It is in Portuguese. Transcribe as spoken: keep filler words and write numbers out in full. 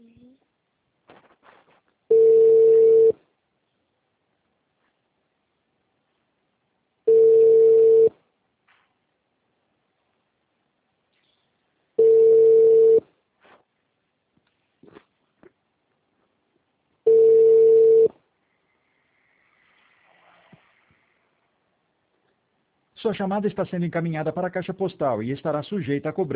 Sua chamada está sendo encaminhada para a caixa postal e estará sujeita a cobrança.